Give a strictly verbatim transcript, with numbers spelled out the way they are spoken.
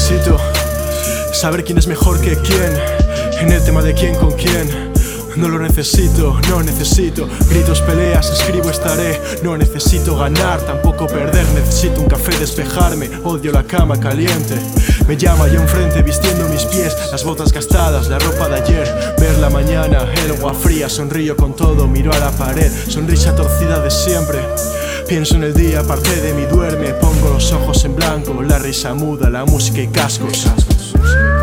necesito saber quién es mejor que quién en el tema de quién con quién. No lo necesito, no necesito gritos, peleas, escribo, estaré. No necesito ganar, tampoco perder. Necesito un café, despejarme. Odio la cama caliente. Me llama yo enfrente vistiendo mis pies, las botas gastadas, la ropa de ayer. Ver la mañana, el agua fría. Sonrío con todo, miro a la pared. Sonrisa torcida de siempre. Pienso en el día, parte de mí duerme. Pongo los ojos en blanco, la risa muda, la música y cascos.